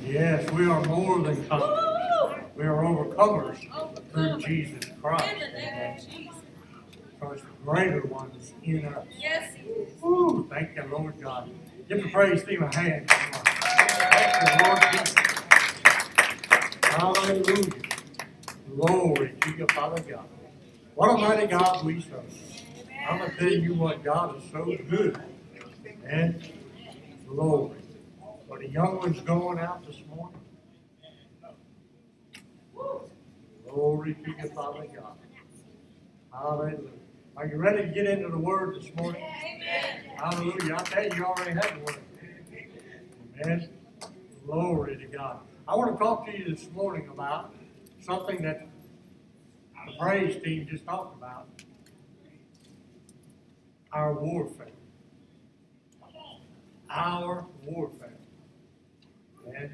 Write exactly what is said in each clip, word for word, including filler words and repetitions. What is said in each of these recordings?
Yes, we are more than conquerors. We are overcomers through Jesus Christ. Because the greater one is in us. Yes, He is. Woo, thank you, Lord God. Give the praise team a hand. Thank you, Lord Jesus. Hallelujah. Glory to you, Father God. What a mighty God we serve. I'm going to tell you what, God is so good. And glory. Are the young ones going out this morning? Glory to you, Father God. Hallelujah. Are you ready to get into the Word this morning? Amen. Hallelujah. I tell you, you already have the Word. Amen. Glory to God. I want to talk to you this morning about something that the praise team just talked about. Our warfare. Our warfare. And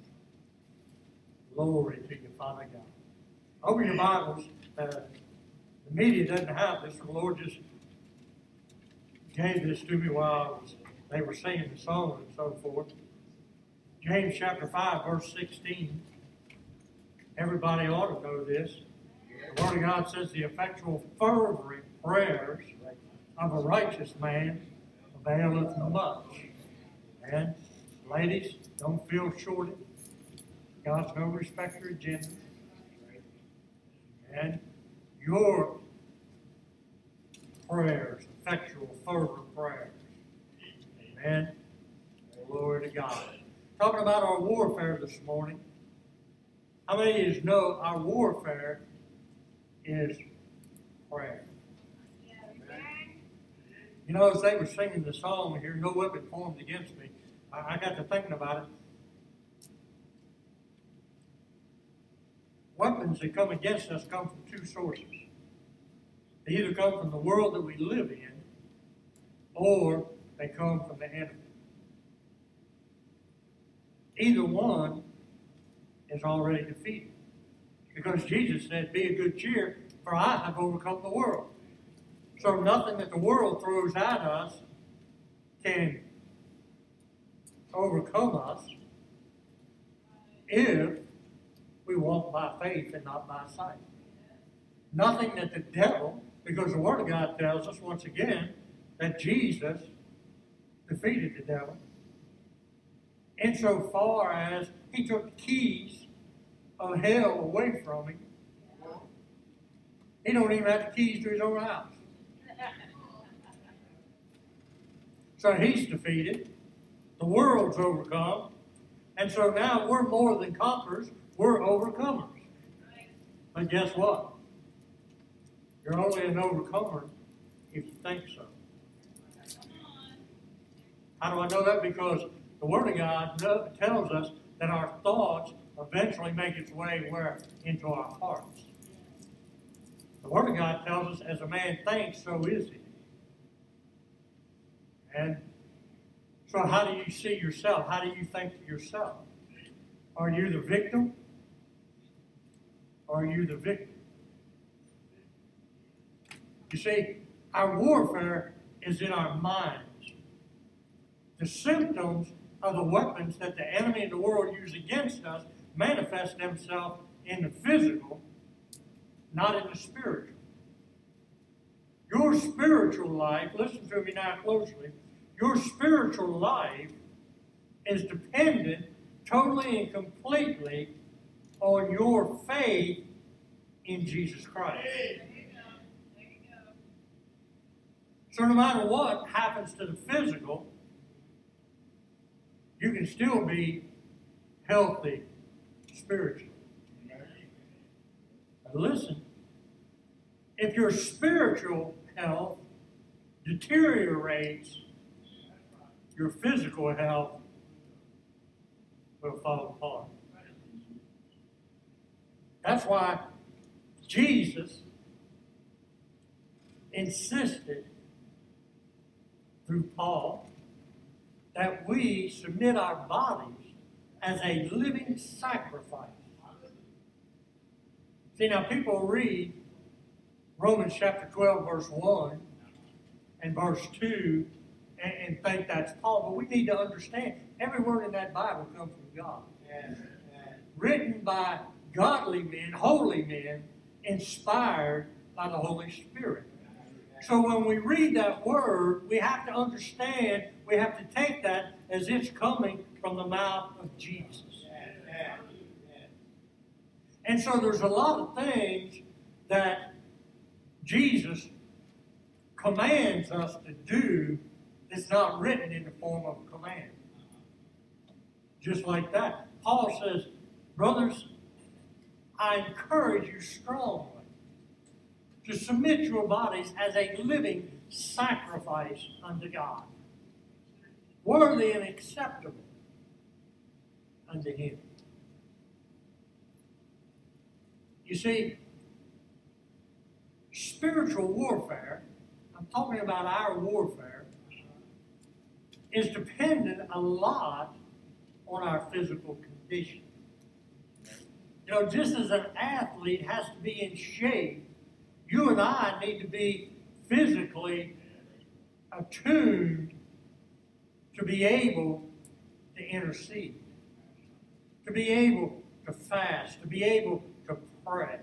glory to you, Father God. Open your Bibles. Uh, the media doesn't have this. The Lord just gave this to me while I was, they were singing the song and so forth. James chapter five, verse sixteen. Everybody ought to know this. The Word of God says the effectual fervent prayers of a righteous man availeth much. And ladies, don't feel shorted. God's no respecter of gender. And your prayers, effectual fervent prayers. Amen. Glory to God. Talking about our warfare this morning. How many of you know our warfare is prayer? You know, as they were singing the song here, no weapon formed against me, I, I got to thinking about it. Weapons that come against us come from two sources. They either come from the world that we live in, or they come from the enemy. Either one is already defeated. Because Jesus said, be of good cheer, for I have overcome the world. So nothing that the world throws at us can overcome us if we walk by faith and not by sight. Nothing that the devil, because the Word of God tells us once again that Jesus defeated the devil insofar as he took the keys of hell away from him. He don't even have the keys to his own house. So he's defeated. The world's overcome. And so now we're more than conquerors. We're overcomers. But guess what? You're only an overcomer if you think so. How do I know that? Because the Word of God tells us that our thoughts eventually make its way where? Into our hearts. The Word of God tells us, as a man thinks, so is he. And so how do you see yourself? How do you think of yourself? Are you the victim? Or are you the victim? You see, our warfare is in our minds. The symptoms of the weapons that the enemy and the world use against us manifest themselves in the physical, not in the spiritual. Your spiritual life, listen to me now closely, your spiritual life is dependent totally and completely on your faith in Jesus Christ. So no matter what happens to the physical, you can still be healthy spiritually. But listen, if your spiritual health deteriorates, your physical health will fall apart. That's why Jesus insisted through Paul that we submit our bodies as a living sacrifice. See, now people read Romans chapter twelve, verse one and verse two, and, and think that's Paul, but we need to understand every word in that Bible comes from God. Yes. Written by godly men, holy men, inspired by the Holy Spirit. So when we read that word, we have to understand, we have to take that as it's coming from the mouth of Jesus. And so there's a lot of things that Jesus commands us to do that's not written in the form of a command. Just like that. Paul says, brothers, I encourage you strongly to submit your bodies as a living sacrifice unto God, worthy and acceptable unto Him. You see, spiritual warfare, I'm talking about our warfare, is dependent a lot on our physical condition. You know, just as an athlete has to be in shape, you and I need to be physically attuned to be able to intercede, to be able to fast, to be able to pray.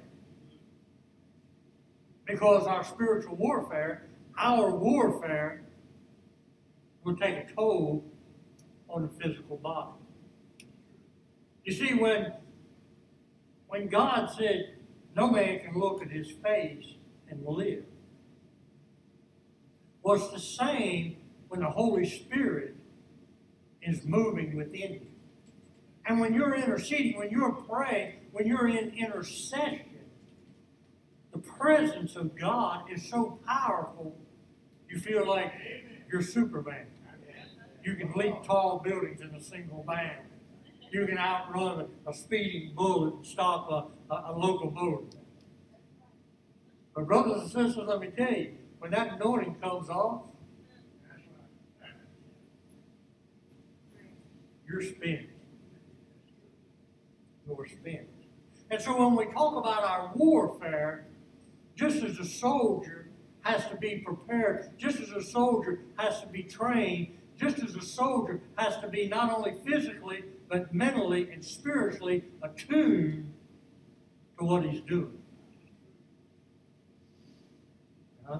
Because our spiritual warfare, our warfare, will take a toll on the physical body. You see, when, when God said, no man can look at his face and live, was the same when the Holy Spirit is moving within you. And when you're interceding, when you're praying, when you're in intercession, the presence of God is so powerful, you feel like you're Superman. You can leap tall buildings in a single bound. You can outrun a, a speeding bullet and stop a, a, a local bullet. But brothers and sisters, let me tell you, when that anointing comes off, you're spent. You're spent. And so when we talk about our warfare, just as a soldier has to be prepared, just as a soldier has to be trained, just as a soldier has to be not only physically, but mentally and spiritually attuned to what he's doing. Huh?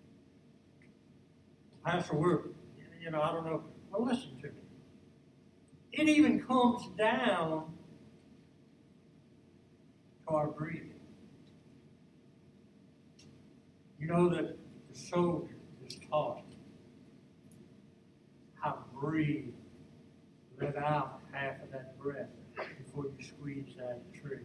Pastor, we're, you know, I don't know. Well, listen to me. It even comes down to our breathing. You know that the soldier is taught how to breathe, let out half of that breath before you squeeze that trigger.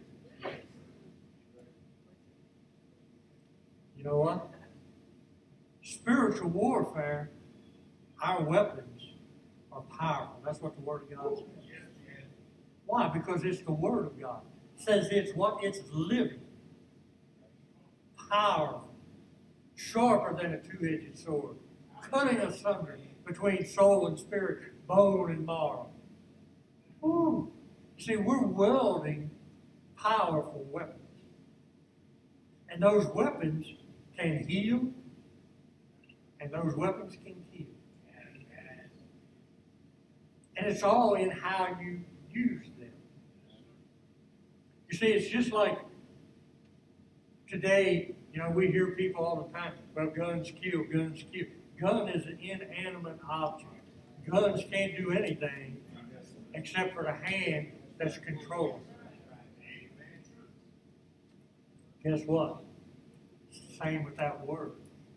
You know what? Spiritual warfare, our weapons are powerful. That's what the Word of God says. Why? Because it's the Word of God. It says it's what? It's living, powerful, sharper than a two-edged sword, cutting asunder between soul and spirit, bone and marrow. Ooh. See, we're wielding powerful weapons. And those weapons can heal, and those weapons can kill. And it's all in how you use them. You see, it's just like today, you know, we hear people all the time, well, guns kill, guns kill. Gun is an inanimate object. Guns can't do anything except for the hand that's controlling. Guess what? It's the same with that word.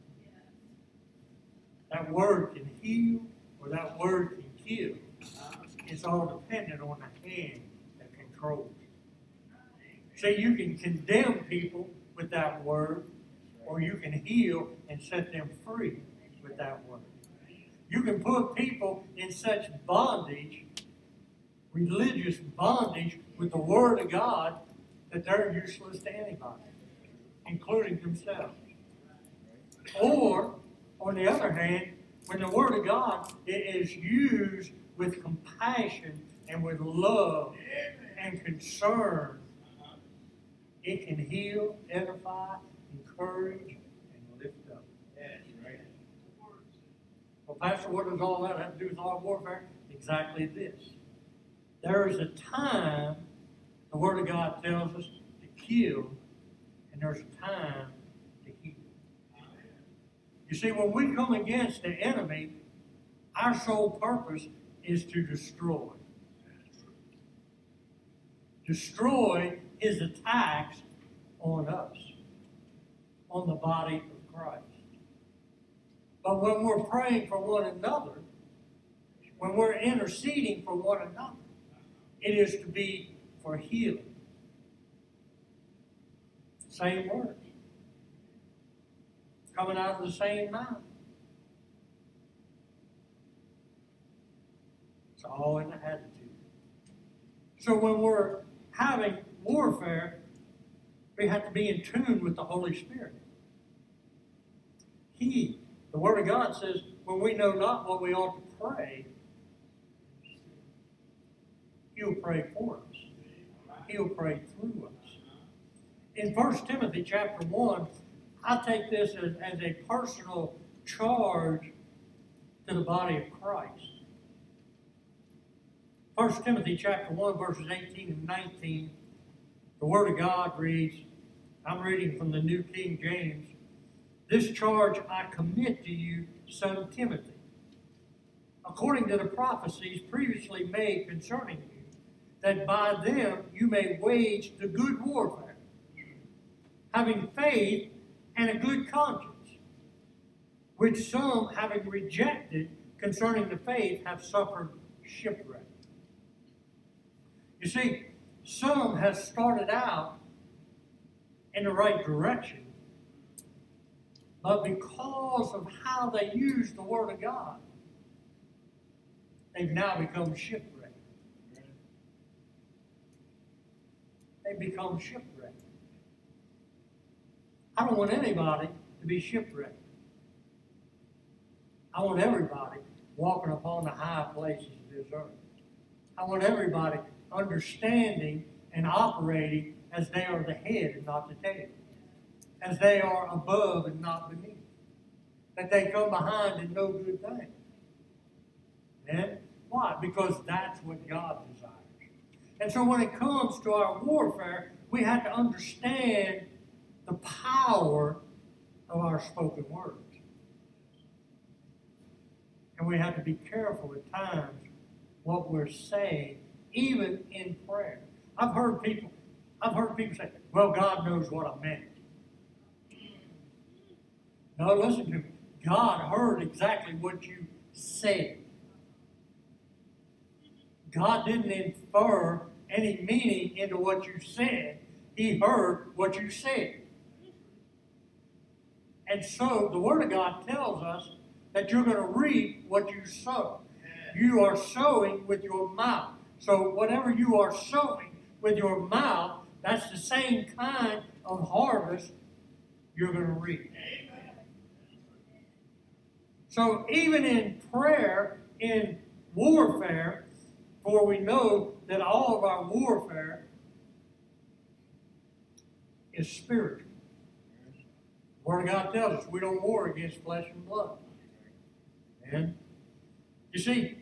That word can heal or that word can kill. It's all dependent on the hand that controls it. See, you can condemn people with that word, or you can heal and set them free with that word. You can put people in such bondage, religious bondage, with the Word of God that they're useless to anybody, including themselves. Or, on the other hand, when the Word of God is used with compassion and with love and concern, it can heal, edify, encourage, and lift up. Well, Pastor, what does all that have to do with all warfare? Exactly this. There is a time, the Word of God tells us, to kill, and there's a time to heal. You see, when we come against the enemy, our sole purpose is to destroy. Destroy his attacks on us, on the body of Christ. But when we're praying for one another, when we're interceding for one another, it is to be for healing. Same words. Coming out of the same mouth. It's all in the attitude. So when we're having warfare, we have to be in tune with the Holy Spirit. He, the Word of God says, when we know not what we ought to pray, He'll pray for us. He'll pray through us. In First Timothy chapter one, I take this as, as a personal charge to the body of Christ. First Timothy chapter one, verses eighteen and nineteen, the Word of God reads, I'm reading from the New King James, this charge I commit to you, son Timothy, according to the prophecies previously made concerning you, that by them you may wage the good warfare, having faith and a good conscience, which some, having rejected concerning the faith, have suffered shipwreck. You see, some have started out in the right direction, but because of how they use the Word of God, they've now become shipwrecked. They become shipwrecked. I don't want anybody to be shipwrecked. I want everybody walking upon the high places of this earth. I want everybody understanding and operating as they are the head and not the tail. As they are above and not beneath. That they come behind in no good thing. And why? Because that's what God desires. And so when it comes to our warfare, we have to understand the power of our spoken words. And we have to be careful at times what we're saying, even in prayer. I've heard people, I've heard people say, well, God knows what I meant. No, listen to me. God heard exactly what you said. God didn't infer any meaning into what you said. He heard what you said. And so the Word of God tells us that you're going to reap what you sow. You are sowing with your mouth. So whatever you are sowing with your mouth, that's the same kind of harvest you're going to reap. So even in prayer, in warfare, for we know that all of our warfare is spiritual. The Word of God tells us we don't war against flesh and blood. And you see,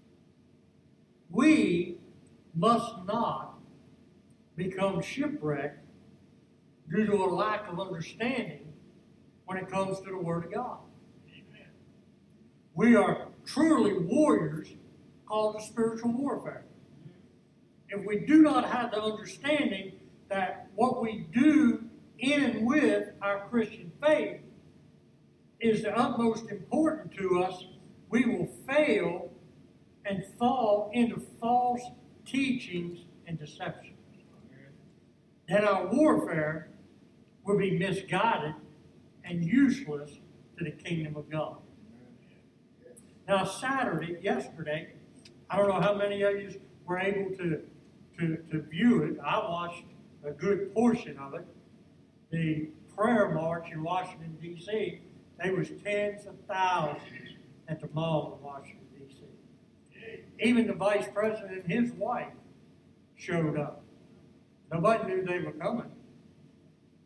we must not become shipwrecked due to a lack of understanding when it comes to the Word of God. Amen. We are truly warriors called to spiritual warfare. If we do not have the understanding that what we do in and with our Christian faith is the utmost important to us, we will fail and fall into false teachings and deceptions. Then our warfare will be misguided and useless to the kingdom of God. Now, Saturday, yesterday, I don't know how many of you were able to, to, to view it. I watched a good portion of it. The prayer march in Washington, D C, there was tens of thousands at the mall in Washington, D C. Even the vice president and his wife showed up. Nobody knew they were coming,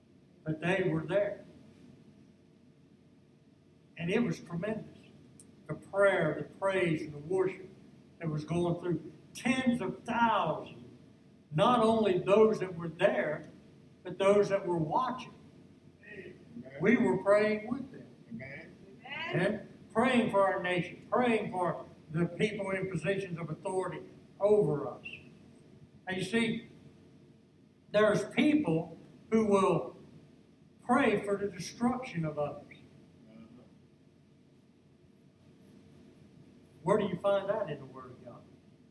but they were there. And it was tremendous. the prayer, the praise, and the worship that was going through. Tens of thousands. Not only those that were there, but those that were watching. Amen. We were praying with them. Amen. And praying for our nation, praying for the people in positions of authority over us. And you see, there's people who will pray for the destruction of others. Where do you find that in the Word of God?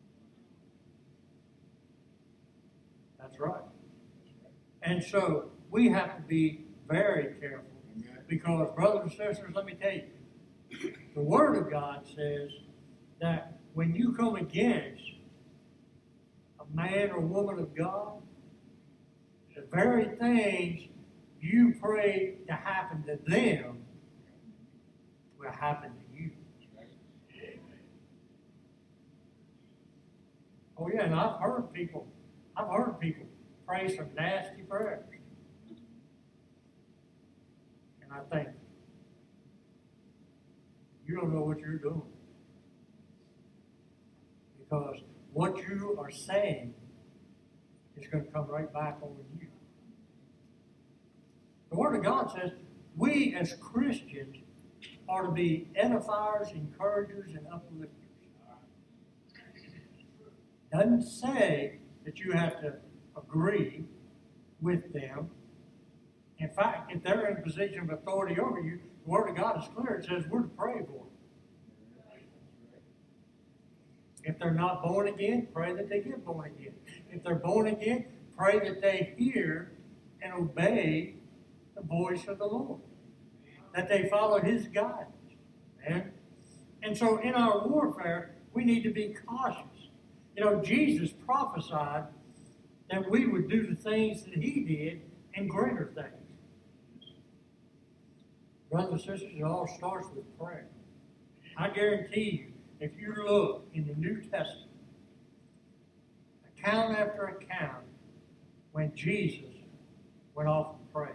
That's right. And so we have to be very careful. Because, brothers and sisters, let me tell you, the Word of God says that when you come against a man or woman of God, the very things you pray to happen to them will happen to you. Oh yeah, and I've heard people, I've heard people pray some nasty prayers. And I think, you don't know what you're doing. Because what you are saying is going to come right back on you. The Word of God says we as Christians are to be edifiers, encouragers, and uplifters. Doesn't say that you have to agree with them. In fact, if they're in a position of authority over you, the Word of God is clear. It says we're to pray for them. If they're not born again, pray that they get born again. If they're born again, pray that they hear and obey the voice of the Lord. That they follow His guidance. And, and so in our warfare, we need to be cautious. You know, Jesus prophesied that we would do the things that He did and greater things. Brothers and sisters, it all starts with prayer. I guarantee you, if you look in the New Testament, account after account, when Jesus went off and prayed.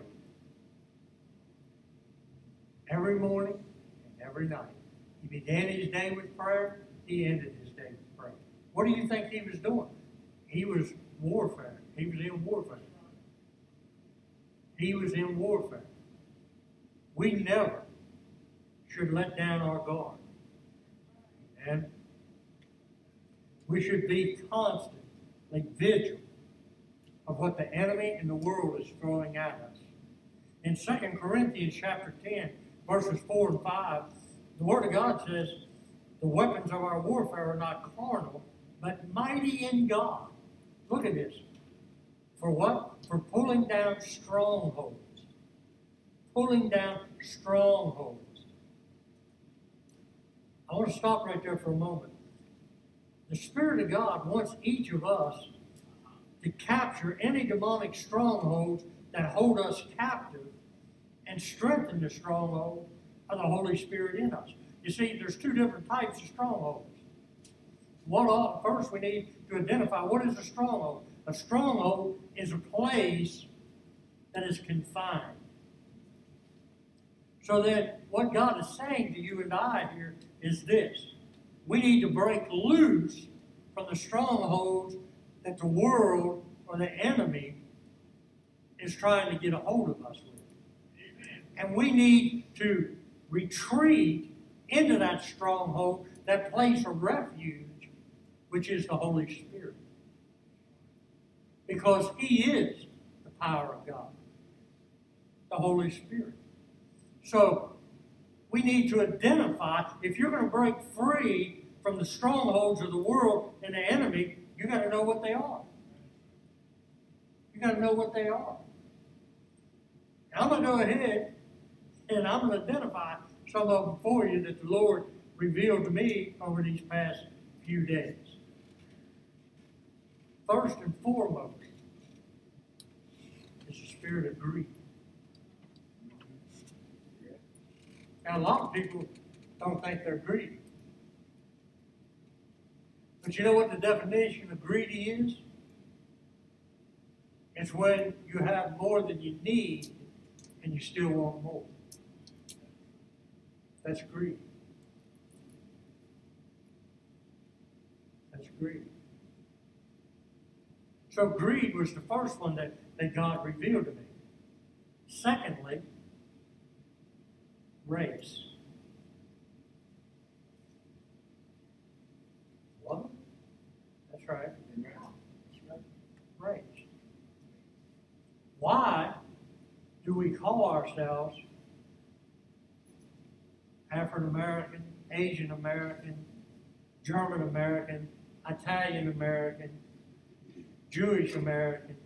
Every morning and every night. He began his day with prayer. He ended his day with prayer. What do you think he was doing? He was warfare. He was in warfare. He was in warfare. We never should let down our guard. And we should be constantly vigilant of what the enemy and the world is throwing at us. In Second Corinthians chapter ten, verses four and five, the Word of God says, the weapons of our warfare are not carnal, but mighty in God. Look at this. For what? For pulling down strongholds. Pulling down strongholds. I want to stop right there for a moment. The Spirit of God wants each of us to capture any demonic strongholds that hold us captive and strengthen the stronghold of the Holy Spirit in us. You see, there's two different types of strongholds. One, first, we need to identify what is a stronghold. A stronghold is a place that is confined. So then, what God is saying to you and I here is this. We need to break loose from the strongholds that the world or the enemy is trying to get a hold of us with. Amen. And we need to retreat into that stronghold, that place of refuge, which is the Holy Spirit. Because He is the power of God, the Holy Spirit. So, we need to identify, if you're going to break free from the strongholds of the world and the enemy, you got to know what they are. You got to know what they are. And I'm going to go ahead and I'm going to identify some of them for you that the Lord revealed to me over these past few days. First and foremost is the spirit of greed. Now, a lot of people don't think they're greedy. But you know what the definition of greedy is? It's when you have more than you need and you still want more. That's greed. That's greed. So greed was the first one that, that God revealed to me. Secondly, race. What? That's right. That's right. Race. Why do we call ourselves African American, Asian American, German American, Italian American, Jewish American,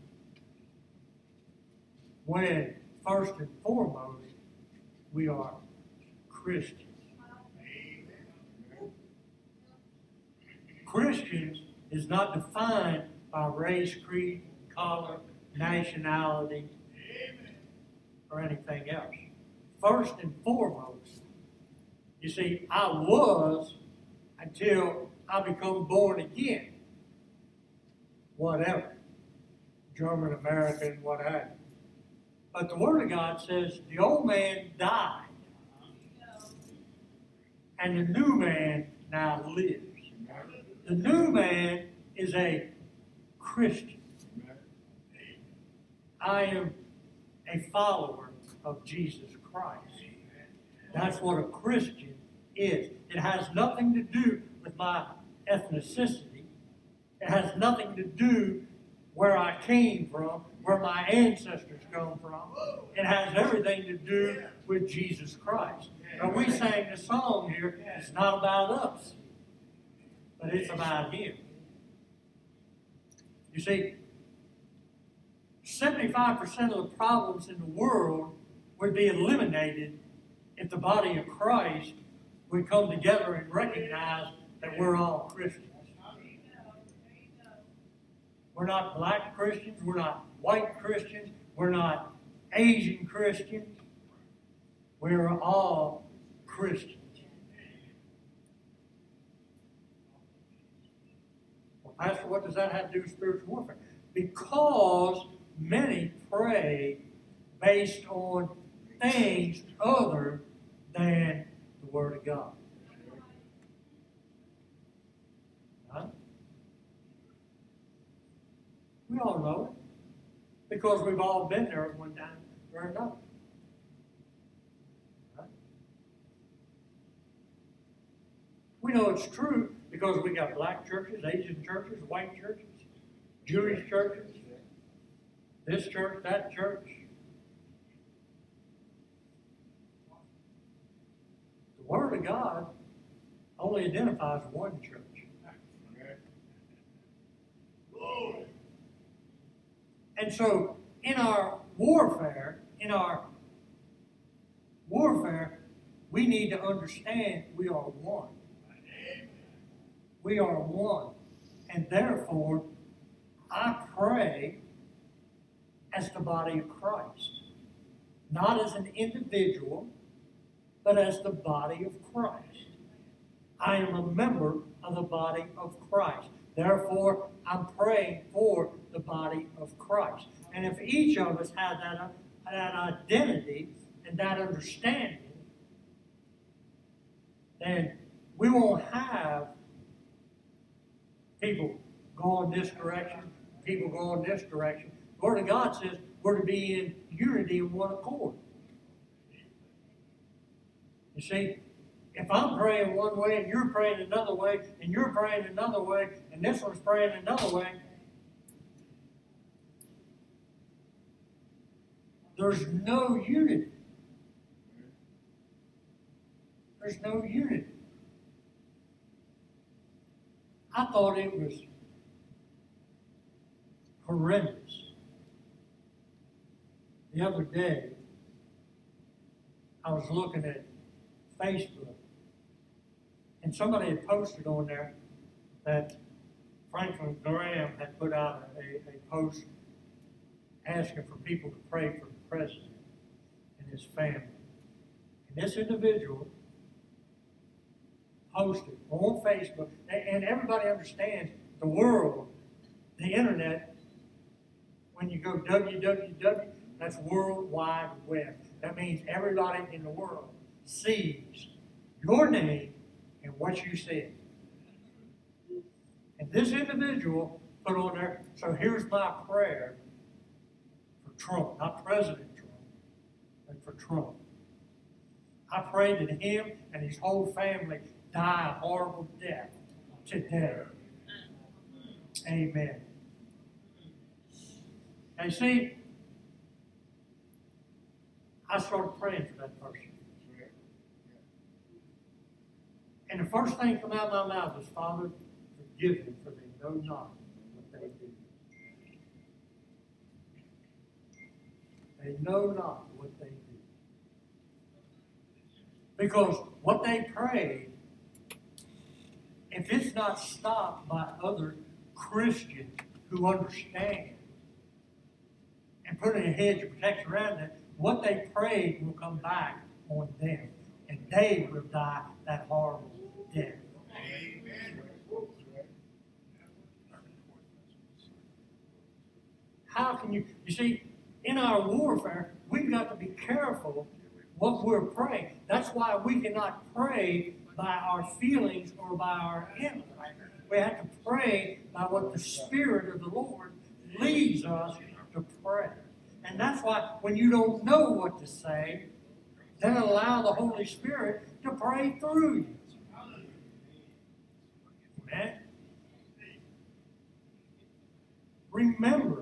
when first and foremost we are Christians? Christians is not defined by race, creed, color, nationality, or anything else. First and foremost, you see, I was until I become born again. Whatever. German American, whatever. But the Word of God says the old man died. And the new man now lives. The new man is a Christian. I am a follower of Jesus Christ. That's what a Christian is. It has nothing to do with my ethnicity. It has nothing to do where I came from, where my ancestors come from. It has everything to do with Jesus Christ. Now, we sang the song here, it's not about us, but it's about Him. You see, seventy-five percent of the problems in the world would be eliminated if the body of Christ would come together and recognize that we're all Christians. We're not black Christians, we're not white Christians, we're not Asian Christians. We're all Christians. Well, Pastor, what does that have to do with spiritual warfare? Because many pray based on things other than the Word of God. Huh? We all know it because we've all been there at one time or another. Huh? We know it's true because we got black churches, Asian churches, white churches, Jewish churches, this church, that church. The Word of God only identifies one church. And so, in our warfare, in our warfare, we need to understand we are one. We are one. And therefore, I pray as the body of Christ. Not as an individual, but as the body of Christ. I am a member of the body of Christ. Therefore, I'm praying for the body of Christ. And if each of us had that, that identity and that understanding, then we won't have people going this direction, people going this direction. The Word of God says we're to be in unity and one accord. You see, if I'm praying one way and you're praying another way and you're praying another way and this one's praying another way, there's no unity. There's no unity. I thought it was horrendous. The other day, I was looking at Facebook, and somebody had posted on there that Franklin Graham had put out a, a post asking for people to pray for the president and his family. And this individual posted on Facebook, and everybody understands the world, the internet, when you go w w w, that's World Wide Web. That means everybody in the world sees your name and what you said. And And this individual put on there, so here's my prayer for Trump, not President Trump, but for Trump. I pray that him and his whole family die a horrible death today. Amen. And see, I started praying for that person. And the first thing come out of my mouth was, Father, forgive them, for they know not what they do. They know not what they do. Because what they prayed, if it's not stopped by other Christians who understand and put in a hedge of protection around them, what they prayed will come back on them. And they will die that horrible death. Amen. How can you, you see, in our warfare, we've got to be careful what we're praying. That's why we cannot pray by our feelings or by our intellect. We have to pray by what the Spirit of the Lord leads us to pray. And that's why when you don't know what to say, then allow the Holy Spirit to pray through you. Amen? Remember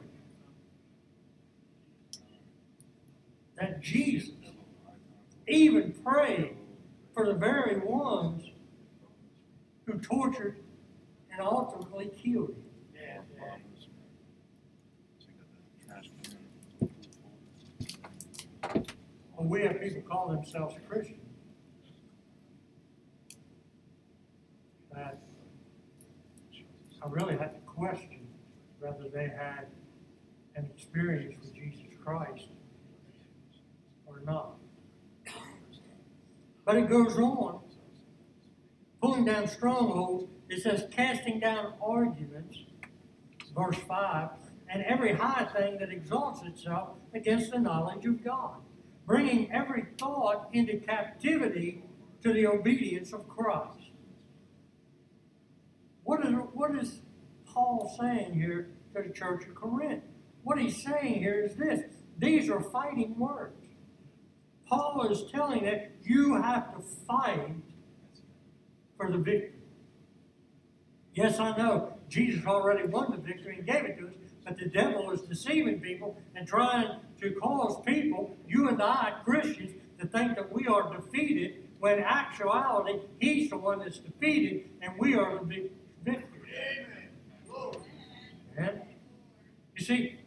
that Jesus even prayed for the very ones who tortured and ultimately killed him. Yeah. Well, we have people call themselves Christians that I really had to question whether they had an experience with Jesus Christ or not. But it goes on, pulling down strongholds. It says, casting down arguments, verse five, and every high thing that exalts itself against the knowledge of God, bringing every thought into captivity to the obedience of Christ. What is, what is Paul saying here to the church of Corinth? What he's saying here is this. These are fighting words. Paul is telling them, you have to fight for the victory. Yes, I know Jesus already won the victory and gave it to us, but the devil is deceiving people and trying to cause people, you and I, Christians, to think that we are defeated, when in actuality, he's the one that's defeated and we are the victors. Amen. You see,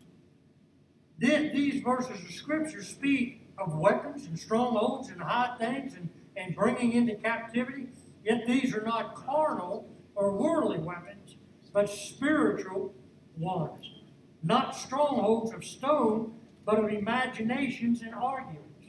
these verses of Scripture speak of weapons and strongholds and high things and, and bringing into captivity. Yet these are not carnal or worldly weapons, but spiritual ones. Not strongholds of stone, but of imaginations and arguments.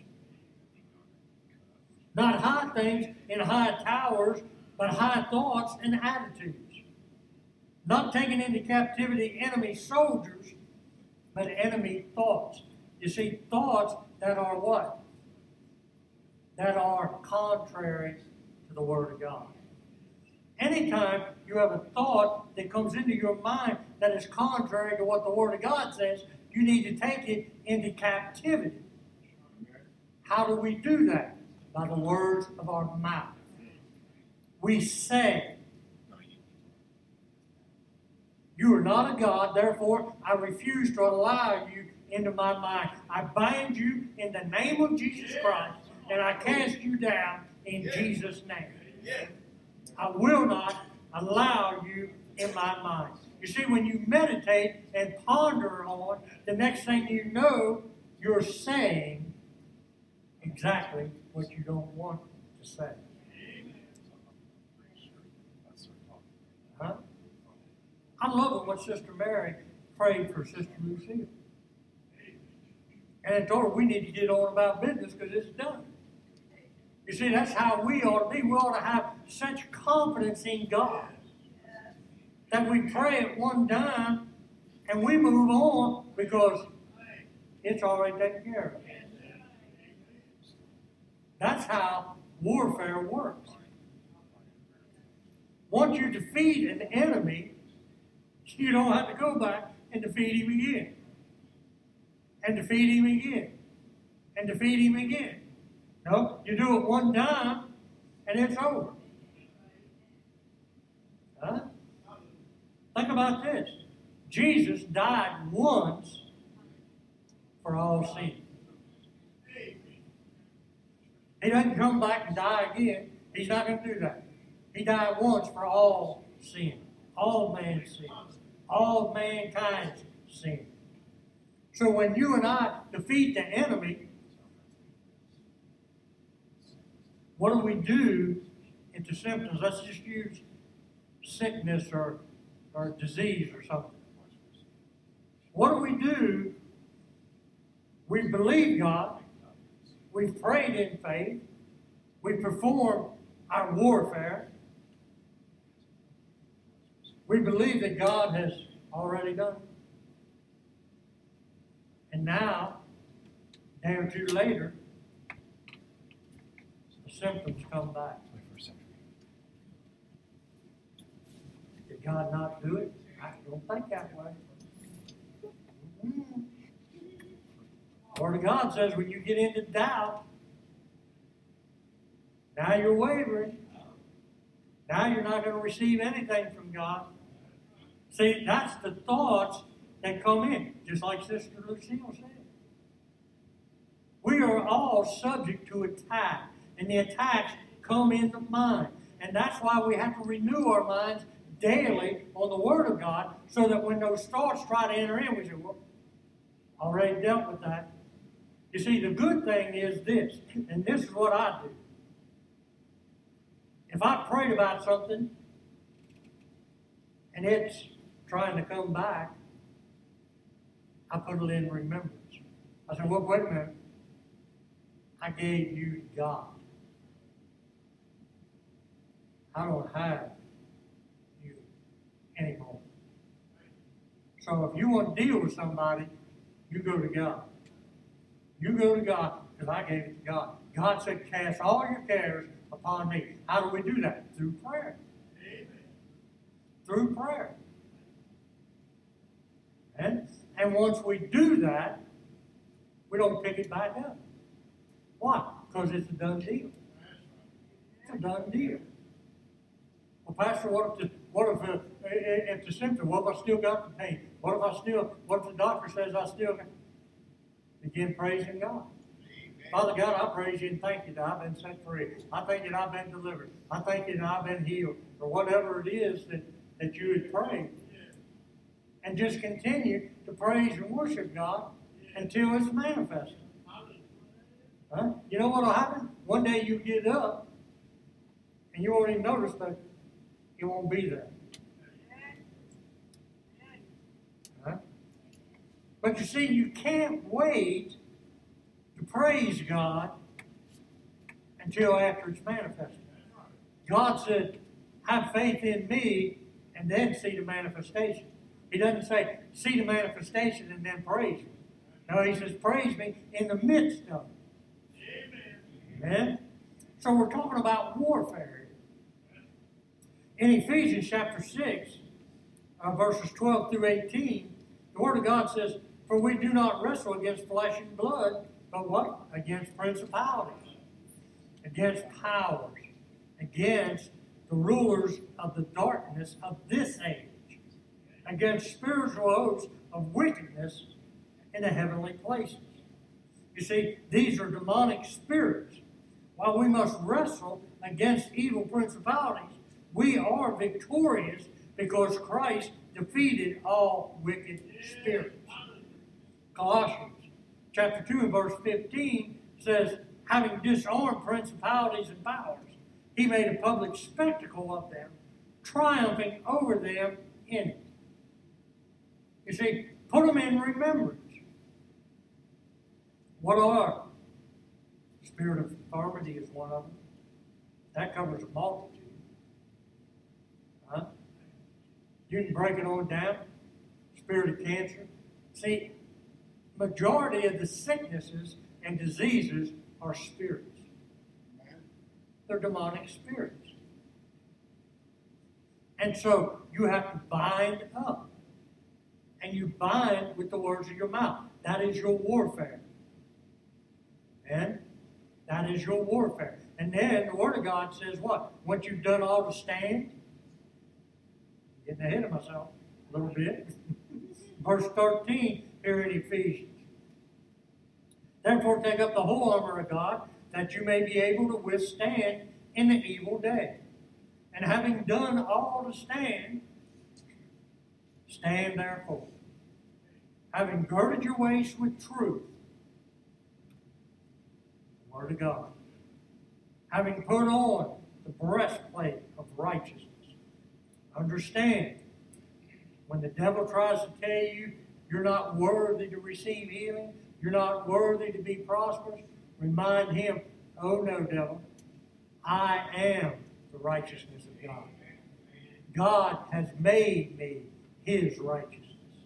Not high things in high towers, but high thoughts and attitudes. Not taking into captivity enemy soldiers, but enemy thoughts. You see, thoughts that are what? That are contrary to the Word of God. Anytime you have a thought that comes into your mind that is contrary to what the Word of God says, you need to take it into captivity. How do we do that? By the words of our mouth. We say, you are not a God, therefore I refuse to allow you into my mind. I bind you in the name of Jesus Christ, and I cast you down in Jesus' name. I will not allow you in my mind. You see, when you meditate and ponder on, the next thing you know, you're saying exactly what you don't want to say. Huh? I love it what Sister Mary prayed for Sister Lucille. And I told her we need to get on about business because it's done. You see, that's how we ought to be. We ought to have such confidence in God that we pray at one time and we move on because it's already taken care of. That's how warfare works. once you defeat an enemy, you don't have to go back and defeat him again. And defeat him again. And defeat him again. No, you do it one time and it's over. Huh? Think about this. Jesus died once for all sin. He doesn't come back and die again. He's not going to do that. He died once for all sin. All man's sin. All mankind's sin. So when you and I defeat the enemy, what do we do into symptoms? Let's just use sickness or, or disease or something. What do we do? We believe God. We've prayed in faith. We perform our warfare. We believe that God has already done it. And now, a day or two later, the symptoms come back. Did God not do it? I don't think that way. Mm-hmm. The Word of God says when you get into doubt, now you're wavering. Now you're not going to receive anything from God. See, that's the thoughts that come in, just like Sister Lucille said. We are all subject to attack, and the attacks come in the mind. And that's why we have to renew our minds daily on the Word of God, so that when those thoughts try to enter in, we say, well, already dealt with that. You see, the good thing is this, and this is what I do. If I prayed about something, and it's trying to come back, I put it in remembrance. I said, well, wait a minute. I gave you God. I don't have you anymore. So if you want to deal with somebody, you go to God. You go to God, because I gave it to God. God said, cast all your cares upon me. How do we do that? Through prayer. Amen. Through prayer. And, and once we do that, we don't pick it back up. Why? Because it's a done deal. It's a done deal. Well, Pastor, what if the, what if, uh, if the symptom, what if I still got the pain? What if I still, what if the doctor says I still got? Begin praising God. Father God, I praise you and thank you that I've been set free. I thank you that I've been delivered. I thank you that I've been healed. Or whatever it is that, that you would pray. And just continue to praise and worship God until it's manifested. Huh? You know what will happen? One day you get up and you won't even notice that it won't be there. Huh? But you see, you can't wait to praise God until after it's manifested. God said, have faith in me and then see the manifestation. He doesn't say, see the manifestation and then praise me. No, he says, praise me in the midst of it. Amen. So we're talking about warfare. In Ephesians chapter six, uh, verses twelve through eighteen, the Word of God says, for we do not wrestle against flesh and blood, but what? Against principalities, against powers, against the rulers of the darkness of this age, against spiritual hosts of wickedness in the heavenly places. You see, these are demonic spirits. While we must wrestle against evil principalities, we are victorious because Christ defeated all wicked spirits. Colossians chapter two and verse fifteen says, having disarmed principalities and powers, he made a public spectacle of them, triumphing over them in it. You see, put them in remembrance. What are? Spirit of infirmity is one of them. That covers a multitude. Huh? You can break it on down. Spirit of cancer. See, majority of the sicknesses and diseases are spirits. They're demonic spirits. And so you have to bind up. And you bind with the words of your mouth. That is your warfare. And that is your warfare. And then the Word of God says what? Once you've done all to stand, getting ahead of myself a little bit. Verse thirteen here in Ephesians. Therefore take up the whole armor of God, that you may be able to withstand in the evil day. And having done all to stand, stand therefore. Having girded your waist with truth, the Word of God. Having put on the breastplate of righteousness. Understand, when the devil tries to tell you you're not worthy to receive healing, you're not worthy to be prosperous, remind him, oh no, devil, I am the righteousness of God. God has made me his righteousness.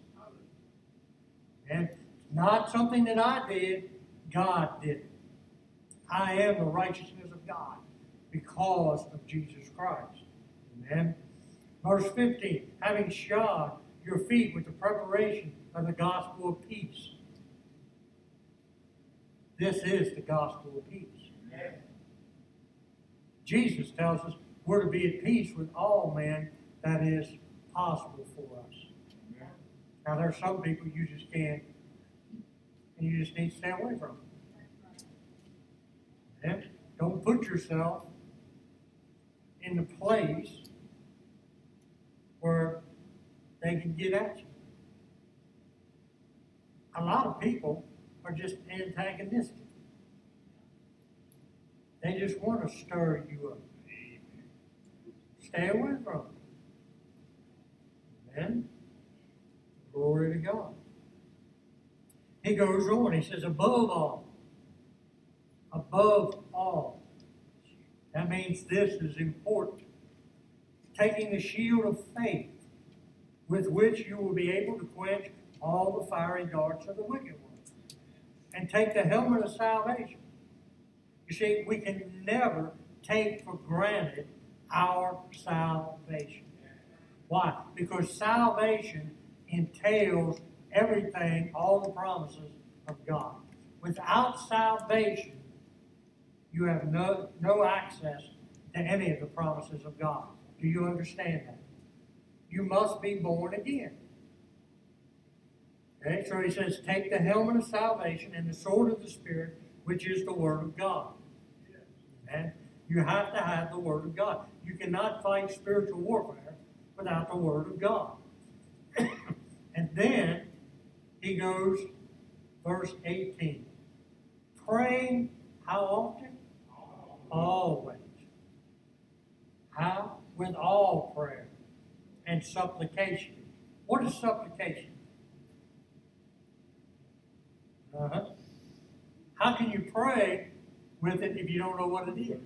And it's not something that I did, God did it. I am the righteousness of God because of Jesus Christ. Amen. Verse fifteen, having shod your feet with the preparation of the gospel of peace. This is the gospel of peace. Amen. Jesus tells us we're to be at peace with all men. That is possible for us. Amen. Now there's some people you just can't, and you just need to stay away from. Amen. Don't put yourself in the place where they can get at you. A lot of people are just antagonistic. They just want to stir you up. Stay away from them. Amen. Glory to God. He goes on. He says, above all. Above all. That means this is important. Taking the shield of faith, with which you will be able to quench all the fiery darts of the wicked one. And take the helmet of salvation. You see, we can never take for granted our salvation. Why? Because salvation entails everything, all the promises of God. Without salvation, you have no, no access to any of the promises of God. Do you understand that? You must be born again. Okay, so he says, take the helmet of salvation and the sword of the Spirit, which is the Word of God. And you have to have the Word of God. You cannot fight spiritual warfare without the Word of God. And then he goes, verse eighteen. Praying how often? Always. How? With all prayer and supplication. What is supplication? Uh-huh. How can you pray with it if you don't know what it is?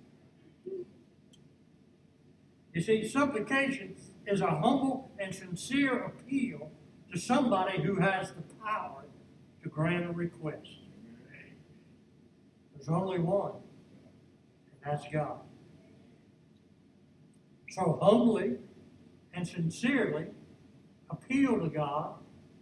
You see, supplication is a humble and sincere appeal to somebody who has the power to grant a request. There's only one, and that's God. So humbly and sincerely appeal to God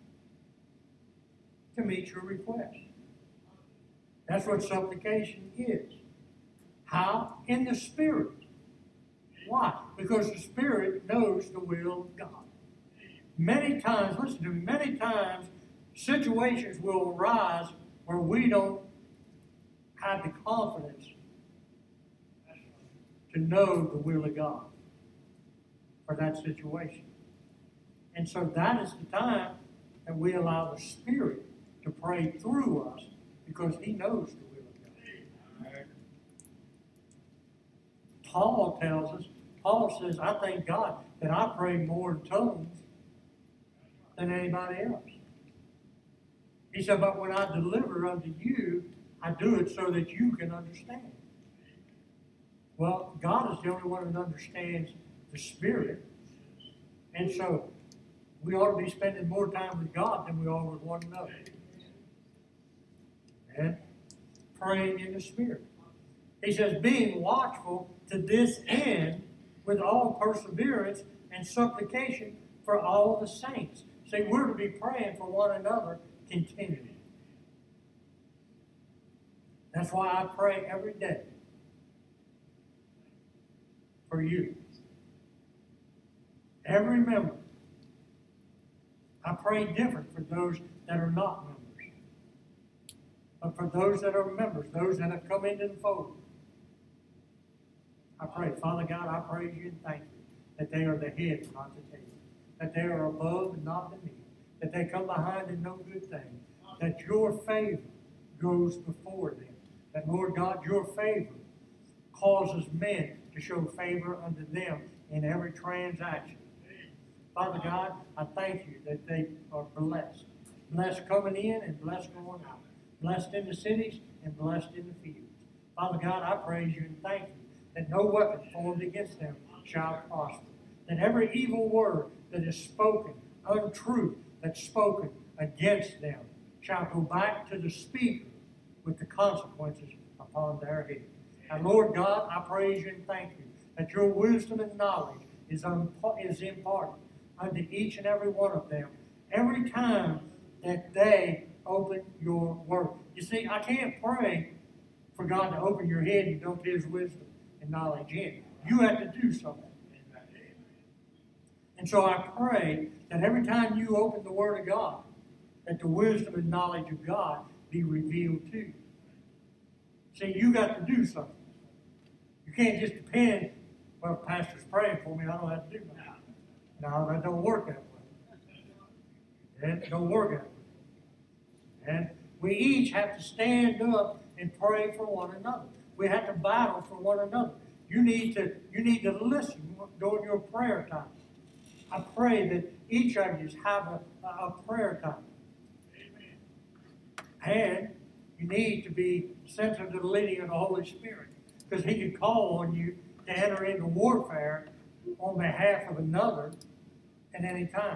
to meet your request. That's what supplication is. How? In the Spirit. Why? Because the Spirit knows the will of God. Many times, listen to me, many times situations will arise where we don't have the confidence to know the will of God for that situation. And so that is the time that we allow the Spirit to pray through us because He knows the will of God. Paul tells us, Paul says, I thank God that I pray more in tongues than anybody else. He said, but when I deliver unto you, I do it so that you can understand. Well, God is the only one that understands the Spirit. And so we ought to be spending more time with God than we are with one another. And praying in the Spirit. He says, being watchful to this end with all perseverance and supplication for all the saints. See, we're to be praying for one another continually. That's why I pray every day for you. Every member. I pray different for those that are not members. But for those that are members, those that have come into the fold, I pray, Father God, I praise you and thank you that they are the head and not the tail, that they are above and not beneath, that they come behind in no good thing, that your favor goes before them, that, Lord God, your favor causes men to show favor unto them in every transaction. Father God, I thank you that they are blessed. Blessed coming in and blessed going out. Blessed in the cities and blessed in the fields. Father God, I praise you and thank you that no weapon formed against them shall prosper. That every evil word that is spoken, untruth that's spoken against them, shall go back to the speaker with the consequences upon their head. And Lord God, I praise you and thank you that your wisdom and knowledge is, un- is imparted unto each and every one of them every time that they open your word. You see, I can't pray for God to open your head and dump his wisdom and knowledge in. You have to do something. And so I pray that every time you open the Word of God, that the wisdom and knowledge of God be revealed to you. See, you got to do something. You can't just depend, well, pastor's praying for me, I don't have to do that. No, that don't work that way. It don't work that way. And we each have to stand up and pray for one another. We have to battle for one another. You need to, you need to listen during your prayer time. I pray that each of you have a, a prayer time. And you need to be sensitive to the leading of the Holy Spirit, because he can call on you to enter into warfare on behalf of another at any time.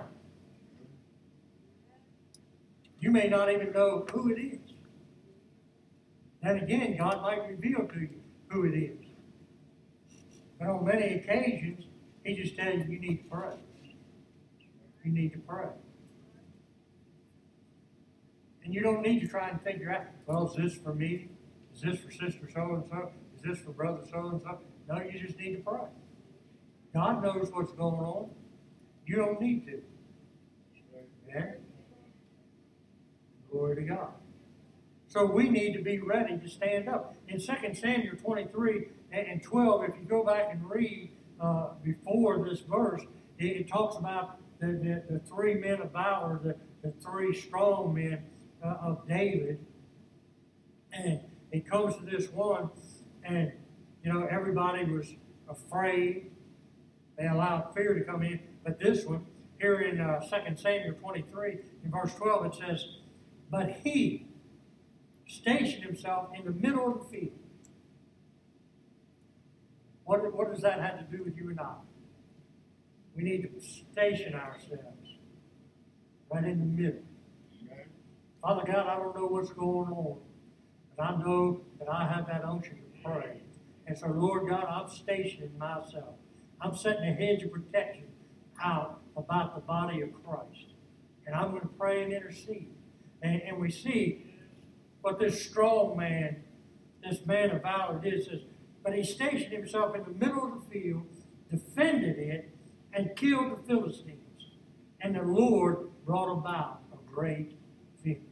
You may not even know who it is. And again, God might reveal to you who it is. But on many occasions, he just tells you you need to pray. You need to pray. And you don't need to try and figure out, well, is this for me? Is this for sister so-and-so? Is this for brother so-and-so? No, you just need to pray. God knows what's going on. You don't need to. Yeah? Glory to God. So we need to be ready to stand up. In Second Samuel twenty-three and twelve, if you go back and read uh, before this verse, it, it talks about the, the, the three men of valor, the, the three strong men uh, of David. And it comes to this one, and, you know, everybody was afraid. They allowed fear to come in. But this one, here in uh, Second Samuel twenty-three, in verse twelve, it says, but he stationed himself in the middle of the field. What, what does that have to do with you and I? We need to station ourselves right in the middle. Father God, I don't know what's going on, but I know that I have that unction to pray. And so, Lord God, I'm stationing myself. I'm setting a hedge of protection out about the body of Christ. And I'm going to pray and intercede. And, and we see what this strong man, this man of valor did. Says, but he stationed himself in the middle of the field, defended it, and killed the Philistines. And the Lord brought about a great victory.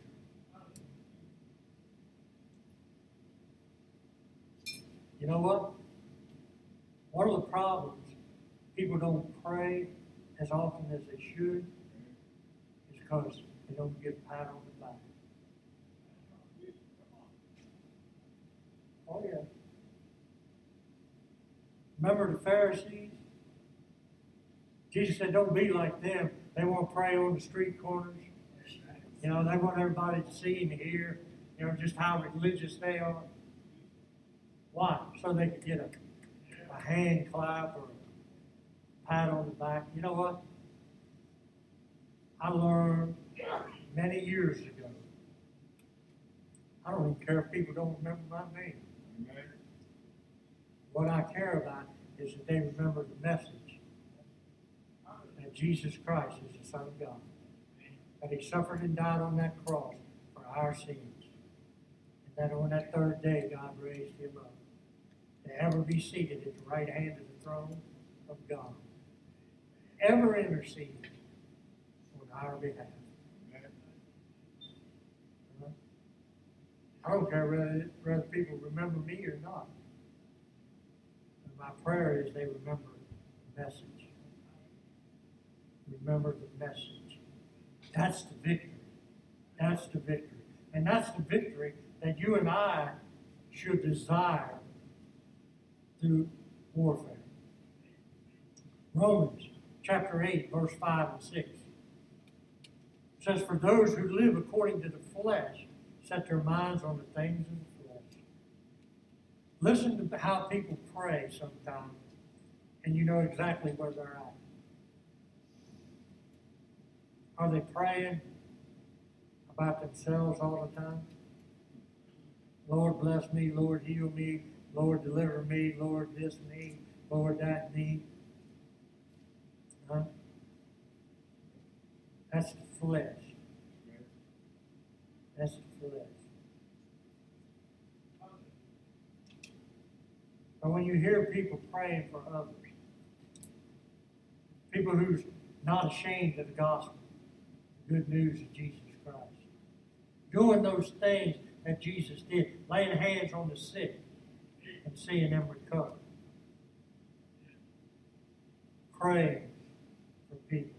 You know what? One of the problems, people don't pray as often as they should, is because they don't get a pat on the back. Oh, yeah. Remember the Pharisees? Jesus said, don't be like them. They want to pray on the street corners. You know, they want everybody to see and hear, you know, just how religious they are. Why? So they could get a, a hand clap or a pat on the back. You know what? I learned many years ago. I don't even care if people don't remember my name. What I care about is that they remember the message that Jesus Christ is the Son of God, that He suffered and died on that cross for our sins, and that on that third day God raised Him up to ever be seated at the right hand of the throne of God, ever interceding on our behalf. I don't care whether, whether people remember me or not. But my prayer is they remember the message. Remember the message. That's the victory. That's the victory. And that's the victory that you and I should desire through warfare. Romans chapter eight, verse five and six says, "For those who live according to the flesh set their minds on the things of the flesh." Listen to how people pray sometimes, and you know exactly where they're at. Are they praying about themselves all the time? Lord, bless me. Lord, heal me. Lord, deliver me. Lord, this me. Lord, that me. Huh? That's the flesh. That's the flesh. But when you hear people praying for others, people who's not ashamed of the gospel, the good news of Jesus Christ, doing those things that Jesus did, laying hands on the sick and seeing them recover, praying for people.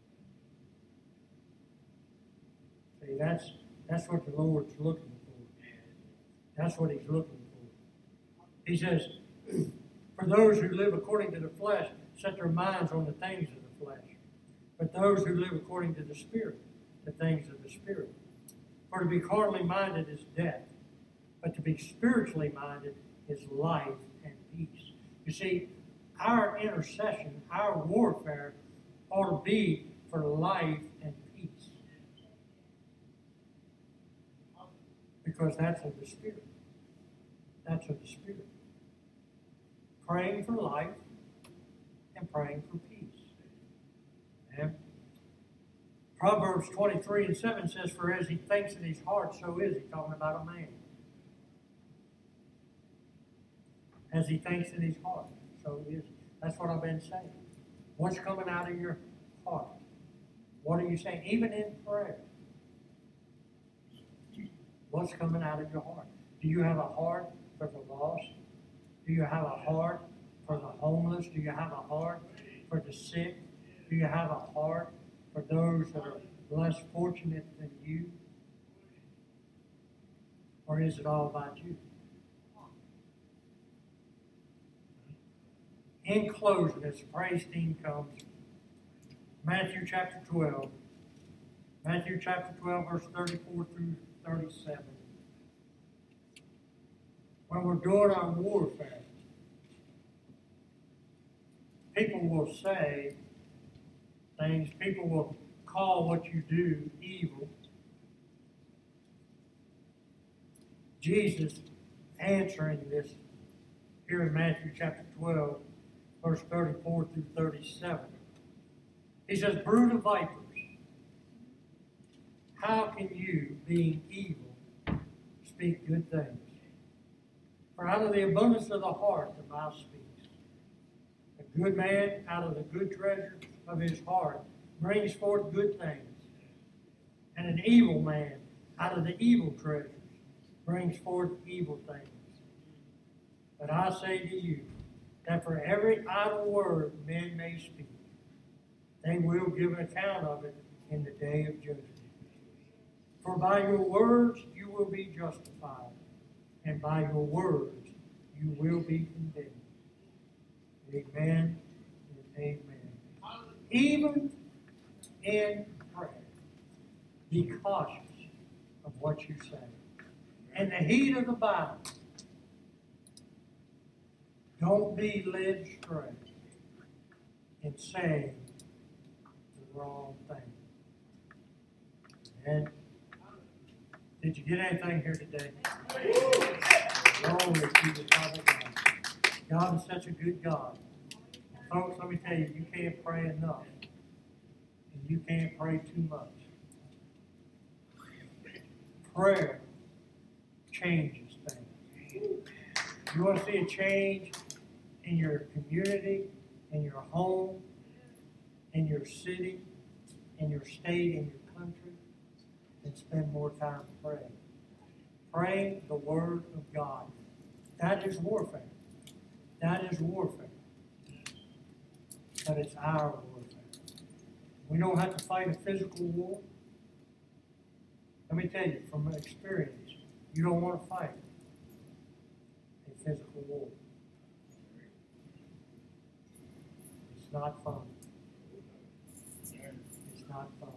See, that's that's what the Lord's looking for. That's what He's looking for. He says, "For those who live according to the flesh set their minds on the things of the flesh, but those who live according to the Spirit, the things of the Spirit. For to be carnally minded is death, but to be spiritually minded is life and peace." You see, our intercession, our warfare ought to be for life and peace. Because that's of the Spirit. That's of the Spirit. Praying for life and praying for peace. And Proverbs twenty-three and seven says, "For as he thinks in his heart, so is he." Talking about a man. As he thinks in his heart, so is he. That's what I've been saying. What's coming out of your heart? What are you saying? Even in prayer. What's coming out of your heart? Do you have a heart for the lost? Do you have a heart for the homeless? Do you have a heart for the sick? Do you have a heart for those that are less fortunate than you? Or is it all about you? In closing, as the praise team comes, Matthew chapter twelve. Matthew chapter twelve, verse thirty-four through thirty-seven. When we're doing our warfare, people will say things, people will call what you do evil. Jesus answering this here in Matthew chapter twelve, verse thirty-four through thirty-seven. He says, "Brood of vipers, how can you, being evil, speak good things? For out of the abundance of the heart the mouth speaks. A good man out of the good treasure of his heart brings forth good things, and an evil man out of the evil treasures brings forth evil things. But I say to you, that for every idle word men may speak, they will give an account of it in the day of judgment. For by your words you will be justified, and by your words you will be condemned." Amen and amen. Even in prayer, be cautious of what you say. In the heat of the battle, don't be led astray in saying the wrong thing. And did you get anything here today? Glory to the Father God. God is such a good God. Folks, let me tell you, you can't pray enough. And you can't pray too much. Prayer changes things. You want to see a change in your community, in your home, in your city, in your state, in your country, then spend more time praying. Praying the Word of God. That is warfare. That is warfare. But it's our warfare. We don't have to fight a physical war. Let me tell you, from experience, you don't want to fight a physical war. It's not fun. It's not fun.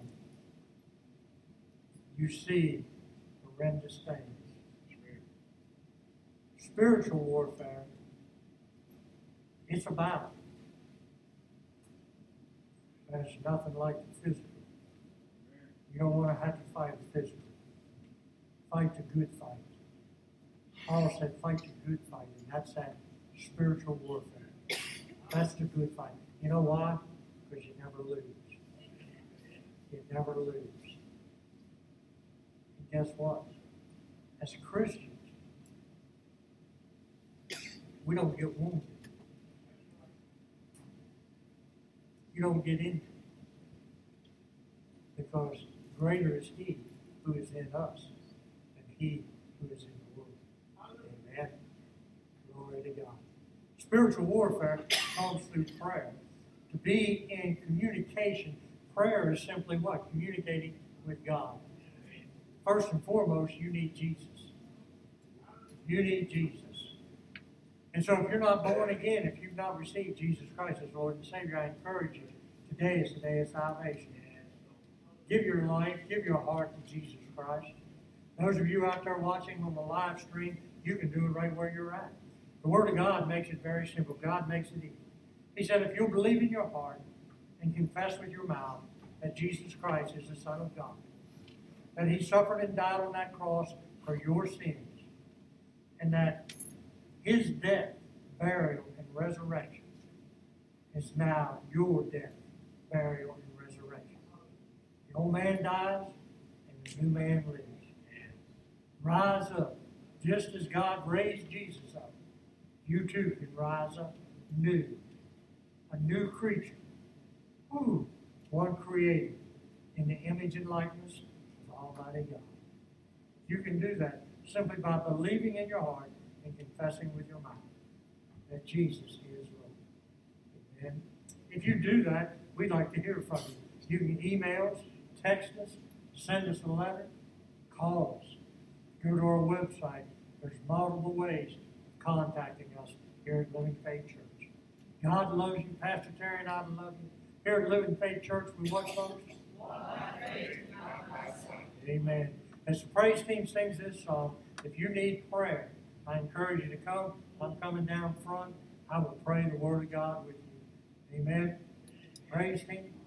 You see horrendous things. Spiritual warfare, it's a battle. But it's nothing like the physical. You don't want to have to fight the physical. Fight the good fight. Paul said, fight the good fight, and that's that spiritual warfare. That's the good fight. You know why? Because you never lose. You never lose. And guess what? As Christians, we don't get wounded. You don't get injured. Because greater is He who is in us than he who is in the world. Amen. Glory to God. Spiritual warfare comes through prayer. To be in communication, prayer is simply what? Communicating with God. First and foremost, you need Jesus. You need Jesus. And so if you're not born again, if you've not received Jesus Christ as Lord and Savior, I encourage you, today is the day of salvation. Give your life, give your heart to Jesus Christ. Those of you out there watching on the live stream, you can do it right where you're at. The Word of God makes it very simple. God makes it easy. He said, if you'll believe in your heart and confess with your mouth that Jesus Christ is the Son of God, that He suffered and died on that cross for your sins, and that His death, burial, and resurrection is now your death, burial, and resurrection. The old man dies, and the new man lives. Rise up. Just as God raised Jesus up, you too can rise up new. A new creature. Ooh, one created in the image and likeness of Almighty God. You can do that simply by believing in your heart and confessing with your mouth that Jesus is Lord. Amen. If you do that, we'd like to hear from you. You can email us, text us, send us a letter, call us. Go to our website. There's multiple ways of contacting us here at Living Faith Church. God loves you. Pastor Terry and I love you. Here at Living Faith Church, we what, folks? Amen. As the praise team sings this song, if you need prayer, I encourage you to come. I'm coming down front. I will pray the Word of God with you. Amen. Praise team.